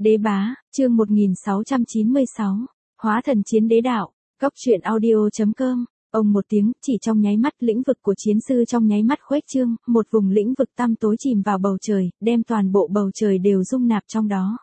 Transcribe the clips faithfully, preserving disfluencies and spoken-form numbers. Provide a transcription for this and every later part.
Đế bá, chương một nghìn sáu trăm chín mươi sáu, hóa thần chiến đế đạo, góc truyện audio.com, ông một tiếng, chỉ trong nháy mắt lĩnh vực của chiến sư trong nháy mắt khuếch trương, một vùng lĩnh vực tăm tối chìm vào bầu trời, đem toàn bộ bầu trời đều dung nạp trong đó.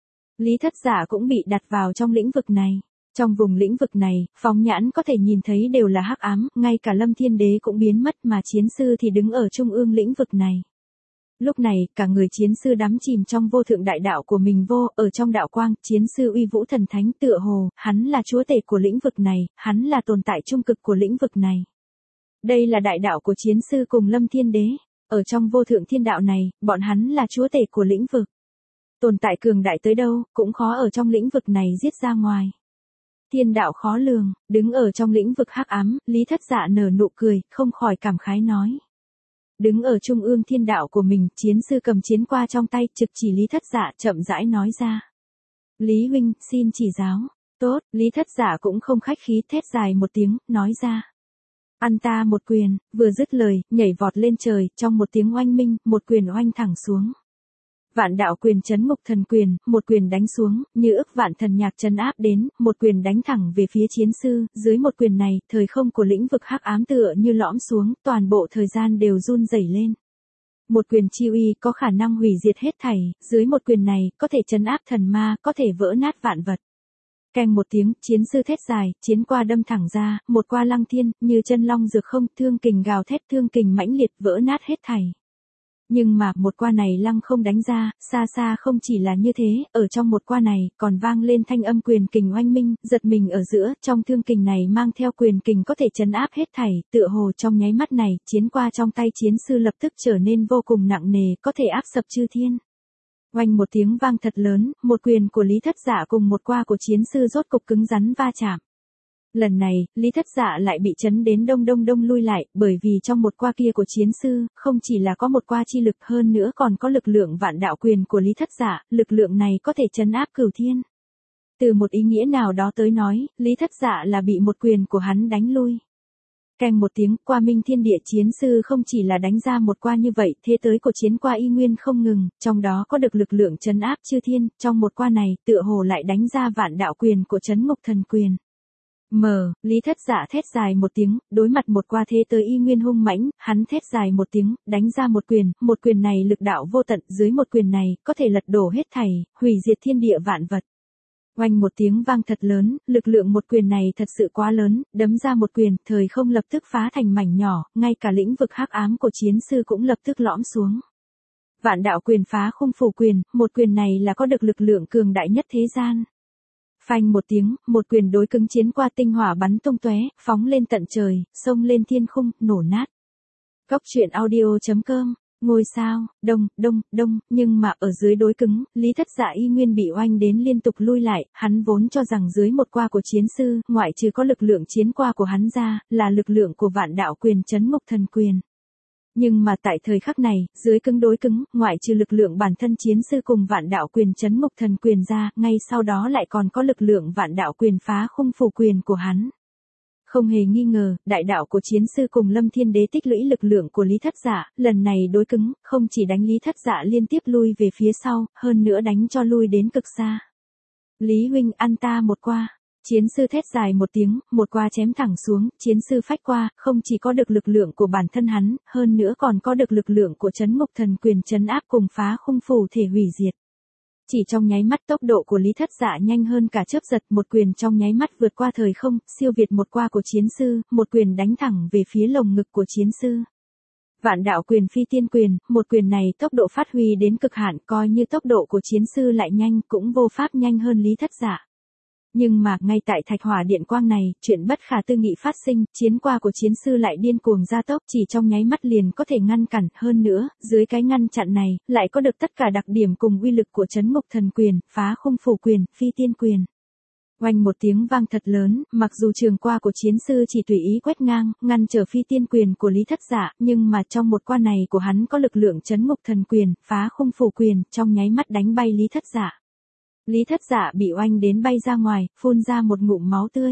Lý Thất Dạ cũng bị đặt vào trong lĩnh vực này. Trong vùng lĩnh vực này, phóng nhãn có thể nhìn thấy đều là hắc ám, ngay cả Lâm Thiên Đế cũng biến mất mà chiến sư thì đứng ở trung ương lĩnh vực này. Lúc này, cả người chiến sư đắm chìm trong vô thượng đại đạo của mình vô, ở trong đạo quang, chiến sư uy vũ thần thánh tựa hồ, hắn là chúa tể của lĩnh vực này, hắn là tồn tại trung cực của lĩnh vực này. Đây là đại đạo của chiến sư cùng Lâm Thiên Đế, ở trong vô thượng thiên đạo này, bọn hắn là chúa tể của lĩnh vực. Tồn tại cường đại tới đâu, cũng khó ở trong lĩnh vực này giết ra ngoài. Thiên đạo khó lường, đứng ở trong lĩnh vực hắc ám, Lý Thất Dạ nở nụ cười, không khỏi cảm khái nói. Đứng ở trung ương thiên đạo của mình, chiến sư cầm chiến qua trong tay, trực chỉ Lý Thất Dạ chậm rãi nói ra. Lý huynh, xin chỉ giáo. Tốt, Lý Thất Dạ cũng không khách khí, thét dài một tiếng, nói ra. Ăn ta một quyền, vừa dứt lời, nhảy vọt lên trời, trong một tiếng oanh minh, một quyền oanh thẳng xuống. Vạn đạo quyền chấn ngục thần quyền, một quyền đánh xuống, như ức vạn thần nhạc chấn áp đến, một quyền đánh thẳng về phía chiến sư, dưới một quyền này, thời không của lĩnh vực hắc ám tựa như lõm xuống, toàn bộ thời gian đều run rẩy lên. Một quyền chi uy có khả năng hủy diệt hết thảy, dưới một quyền này, có thể chấn áp thần ma, có thể vỡ nát vạn vật. Keng một tiếng, chiến sư thét dài, chiến qua đâm thẳng ra, một qua lăng thiên, như chân long dược không, thương kình gào thét, thương kình mãnh liệt vỡ nát hết thảy. Nhưng mà, một qua này lăng không đánh ra, xa xa không chỉ là như thế, ở trong một qua này, còn vang lên thanh âm quyền kình oanh minh, giật mình ở giữa, trong thương kình này mang theo quyền kình có thể chấn áp hết thảy, tựa hồ trong nháy mắt này, chiến qua trong tay chiến sư lập tức trở nên vô cùng nặng nề, có thể áp sập chư thiên. Oanh một tiếng vang thật lớn, một quyền của Lý Thất Dạ cùng một qua của chiến sư rốt cục cứng rắn va chạm. Lần này, Lý Thất Dạ lại bị chấn đến đông đông đông lui lại, bởi vì trong một qua kia của chiến sư, không chỉ là có một qua chi lực hơn nữa còn có lực lượng vạn đạo quyền của Lý Thất Dạ, lực lượng này có thể chấn áp cửu thiên. Từ một ý nghĩa nào đó tới nói, Lý Thất Dạ là bị một quyền của hắn đánh lui. Keng một tiếng, qua minh thiên địa chiến sư không chỉ là đánh ra một qua như vậy, thế tới của chiến qua y nguyên không ngừng, trong đó có được lực lượng chấn áp chư thiên, trong một qua này, tựa hồ lại đánh ra vạn đạo quyền của chấn ngục thần quyền. Mờ, Lý Thất Dạ thét dài một tiếng, đối mặt một qua thế tới y nguyên hung mãnh, hắn thét dài một tiếng, đánh ra một quyền, một quyền này lực đạo vô tận, dưới một quyền này, có thể lật đổ hết thảy, hủy diệt thiên địa vạn vật. Oanh một tiếng vang thật lớn, lực lượng một quyền này thật sự quá lớn, đấm ra một quyền, thời không lập tức phá thành mảnh nhỏ, ngay cả lĩnh vực hắc ám của chiến sư cũng lập tức lõm xuống. Vạn đạo quyền phá khung phủ quyền, một quyền này là có được lực lượng cường đại nhất thế gian. Phanh một tiếng, một quyền đối cứng chiến qua tinh hỏa bắn tung tóe, phóng lên tận trời, xông lên thiên khung, nổ nát. Góc truyện audio.com, ngôi sao, đông, đông, đông, nhưng mà ở dưới đối cứng, Lý Thất Dạ y nguyên bị oanh đến liên tục lui lại, hắn vốn cho rằng dưới một qua của chiến sư, ngoại trừ có lực lượng chiến qua của hắn ra, là lực lượng của vạn đạo quyền chấn ngục thần quyền. Nhưng mà tại thời khắc này, dưới cứng đối cứng, ngoại trừ lực lượng bản thân chiến sư cùng vạn đạo quyền chấn ngục thần quyền ra, ngay sau đó lại còn có lực lượng vạn đạo quyền phá khung phủ quyền của hắn. Không hề nghi ngờ, đại đạo của chiến sư cùng Lâm Thiên Đế tích lũy lực lượng của Lý Thất Dạ, lần này đối cứng, không chỉ đánh Lý Thất Dạ liên tiếp lui về phía sau, hơn nữa đánh cho lui đến cực xa. Lý huynh ăn ta một qua. Chiến sư thét dài một tiếng, một qua chém thẳng xuống, chiến sư phách qua, không chỉ có được lực lượng của bản thân hắn, hơn nữa còn có được lực lượng của chấn ngục thần quyền chấn áp cùng phá khung phủ thể hủy diệt. Chỉ trong nháy mắt tốc độ của Lý Thất Dạ nhanh hơn cả chớp giật, một quyền trong nháy mắt vượt qua thời không, siêu việt một qua của chiến sư, một quyền đánh thẳng về phía lồng ngực của chiến sư. Vạn đạo quyền phi tiên quyền, một quyền này tốc độ phát huy đến cực hạn, coi như tốc độ của chiến sư lại nhanh, cũng vô pháp nhanh hơn Lý Thất Dạ. Nhưng mà, ngay tại thạch hỏa điện quang này, chuyện bất khả tư nghị phát sinh, chiến qua của chiến sư lại điên cuồng gia tốc, chỉ trong nháy mắt liền có thể ngăn cản, hơn nữa, dưới cái ngăn chặn này, lại có được tất cả đặc điểm cùng uy lực của chấn ngục thần quyền, phá khung phủ quyền, phi tiên quyền. Oanh một tiếng vang thật lớn, mặc dù trường qua của chiến sư chỉ tùy ý quét ngang, ngăn trở phi tiên quyền của Lý Thất Dạ, nhưng mà trong một qua này của hắn có lực lượng chấn ngục thần quyền, phá khung phủ quyền, trong nháy mắt đánh bay Lý Thất Dạ. Lý Thất Dạ bị oanh đến bay ra ngoài, phun ra một ngụm máu tươi.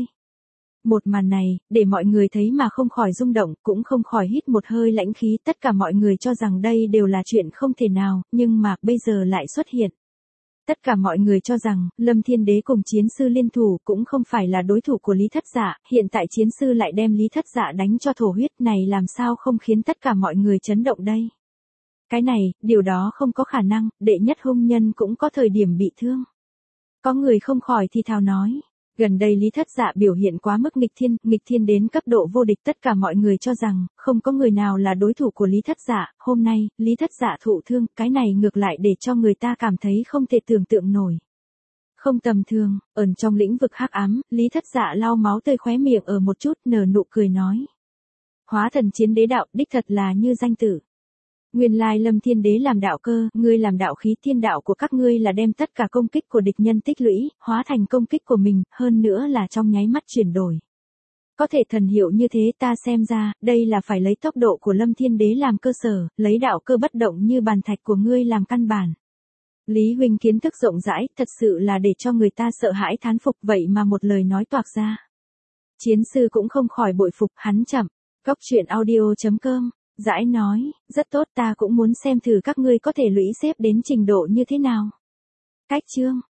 Một màn này, để mọi người thấy mà không khỏi rung động, cũng không khỏi hít một hơi lãnh khí, tất cả mọi người cho rằng đây đều là chuyện không thể nào, nhưng mà bây giờ lại xuất hiện. Tất cả mọi người cho rằng, Lâm Thiên Đế cùng chiến sư liên thủ cũng không phải là đối thủ của Lý Thất Dạ, hiện tại chiến sư lại đem Lý Thất Dạ đánh cho thổ huyết này làm sao không khiến tất cả mọi người chấn động đây. Cái này, điều đó không có khả năng, đệ nhất hung nhân cũng có thời điểm bị thương. Có người không khỏi thì thào nói. Gần đây Lý Thất Dạ biểu hiện quá mức nghịch thiên, nghịch thiên đến cấp độ vô địch, tất cả mọi người cho rằng, không có người nào là đối thủ của Lý Thất Dạ, hôm nay, Lý Thất Dạ thụ thương, cái này ngược lại để cho người ta cảm thấy không thể tưởng tượng nổi. Không tầm thường, ẩn trong lĩnh vực hắc ám, Lý Thất Dạ lau máu tươi khóe miệng ở một chút, nở nụ cười nói. Hóa thần chiến đế đạo, đích thật là như danh tử. Nguyên lai Lâm Thiên Đế làm đạo cơ, ngươi làm đạo khí, thiên đạo của các ngươi là đem tất cả công kích của địch nhân tích lũy, hóa thành công kích của mình, hơn nữa là trong nháy mắt chuyển đổi. Có thể thần hiệu như thế ta xem ra, đây là phải lấy tốc độ của Lâm Thiên Đế làm cơ sở, lấy đạo cơ bất động như bàn thạch của ngươi làm căn bản. Lý huynh kiến thức rộng rãi, thật sự là để cho người ta sợ hãi thán phục, vậy mà một lời nói toạc ra. Chiến sư cũng không khỏi bội phục, hắn chậm. Cốc truyện audio chấm com Dãi nói, rất tốt, ta cũng muốn xem thử các ngươi có thể lũy xếp đến trình độ như thế nào. Cách chương